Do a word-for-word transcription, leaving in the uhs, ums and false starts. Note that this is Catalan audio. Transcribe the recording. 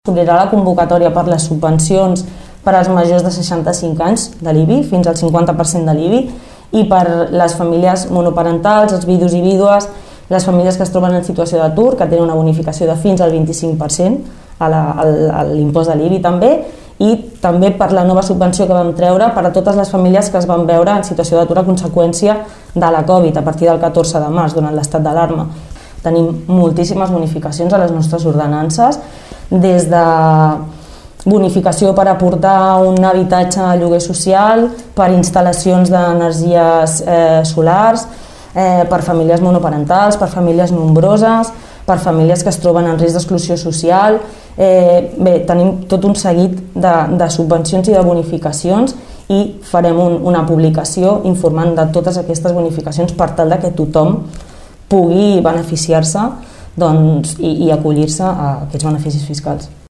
S'obrirà la convocatòria per les subvencions per als majors de seixanta-cinc anys de l'I B I, fins al cinquanta per cent de l'I B I, i per les famílies monoparentals, els vidus i vídues, les famílies que es troben en situació d'atur, que tenen una bonificació de fins al vint-i-cinc per cent a l'impost de l'I B I també, i també per la nova subvenció que vam treure per a totes les famílies que es van veure en situació d'atur a conseqüència de la Covid a partir del catorze de març, durant l'estat d'alarma. Tenim moltíssimes bonificacions a les nostres ordenances, des de bonificació per aportar un habitatge a lloguer social, per instal·lacions d'energies eh, solars, eh, per famílies monoparentals, per famílies nombroses, per famílies que es troben en risc d'exclusió social. Eh, bé, tenim tot un seguit de, de subvencions i de bonificacions i farem un, una publicació informant de totes aquestes bonificacions per tal de que tothom pugui beneficiar-se doncs, i, i acollir-se a aquests beneficis fiscals.